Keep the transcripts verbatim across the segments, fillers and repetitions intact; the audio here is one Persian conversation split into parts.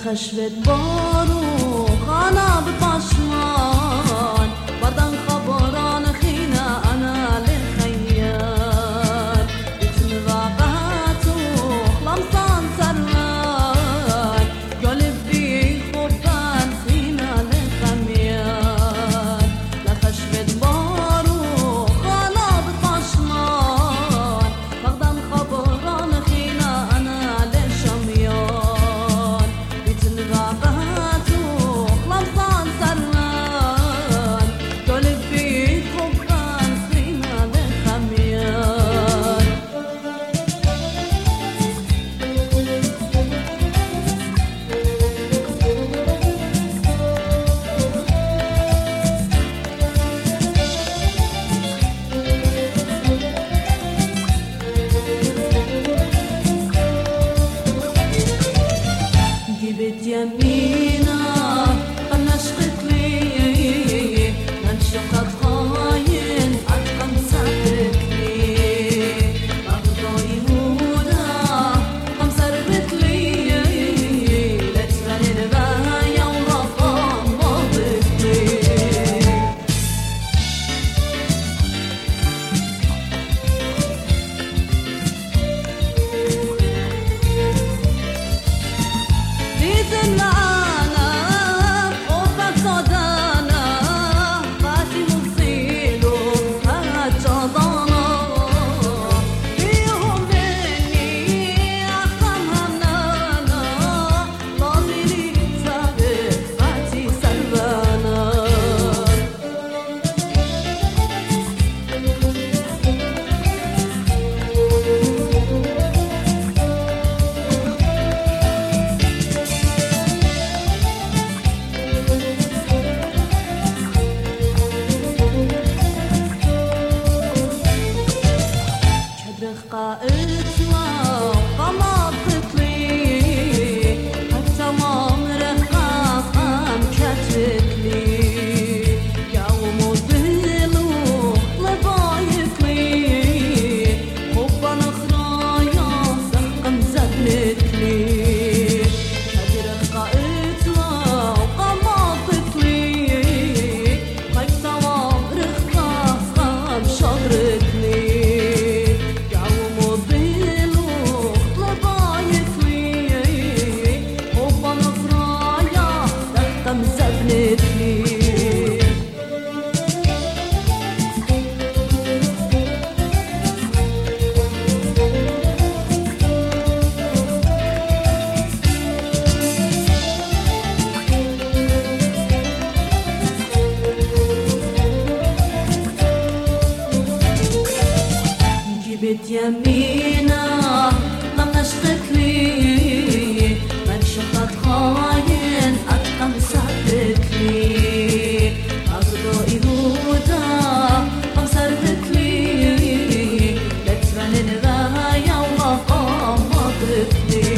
خشبت بارو خانا بفاشمان بدن خبران خينا أنا للخيال بتنغاقات وخلمصان سرمان قلبي خبان خينا للخميال لخشبت بارو خانا بفاشمان بدن خبران خينا أنا للشميال بتنغاقات وخلمصان سرمان قلبي خبان خينا للخميال جبت يمينا نشقت لي ننشقت خاين أتقن سرت لي أرضو يهودا قم سرت لي لتفن البايا ورقم مضت لي Dizem lana خوفك صدانا فاتي مصيلو هالجضانا فيهم مني أخم همنانا ضميري ثابت فاتي سلبانا كدرخ قائتنا وقمضت لي حتى ما مرخا قام كتت لي يوم وذلو لبايك لي حبا نخرايا سقم زبلت لي كدرخ قائتنا وقمضت لي حتى ما مرخا قام شغرت لي يوم وظلو لبايك لي حبا نخرايا سقم زبلت لي جبت يمينا لم نشقت لي من شقت خاين أتقم سرت لي أصدو يهودا قم سرت لي لتفن الغاية وقام مضت لي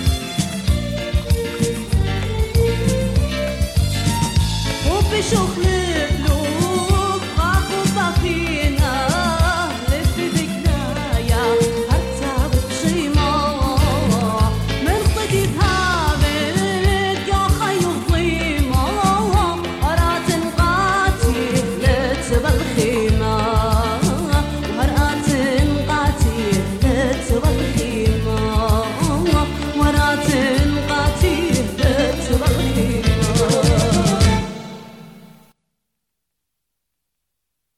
وبشغل